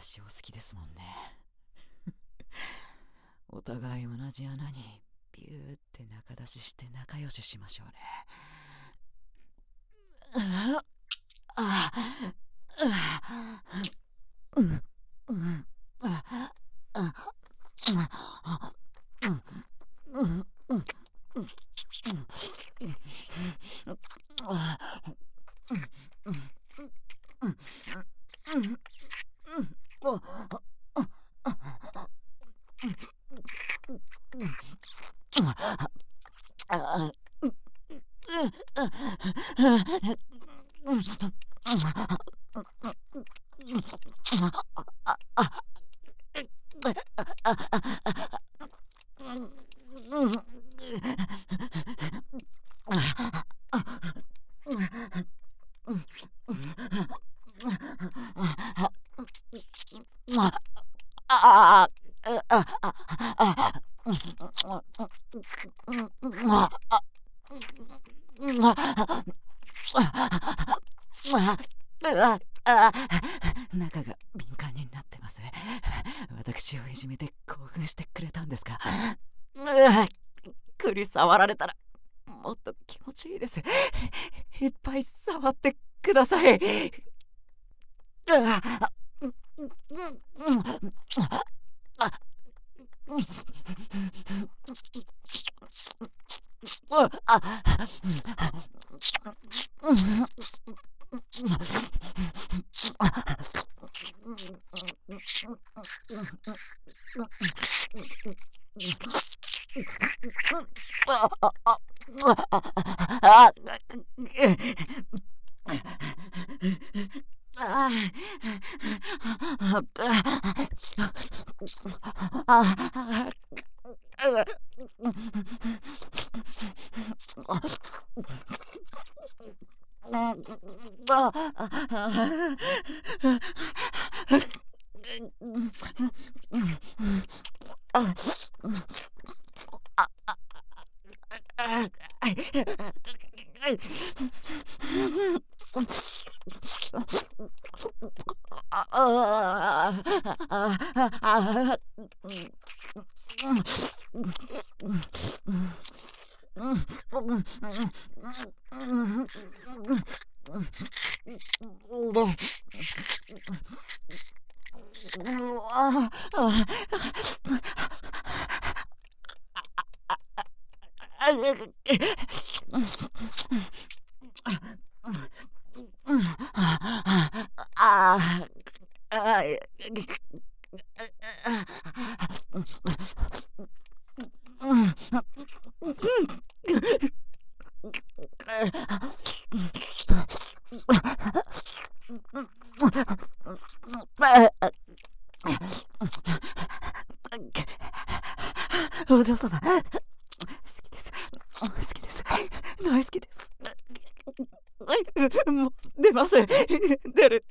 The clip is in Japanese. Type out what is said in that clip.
私を好きですもんね。お互い同じ穴にビューって中出しして仲良ししましょうね。ああ、うん、うん、ああ、うん、うん、うん、中が敏感になってます。私をいじめて興奮してくれたんですか？栗触られたらもっと気持ちいいです。いっぱい触ってください。お嬢様、好きです。好きです。大好きです。もう出ます。出る。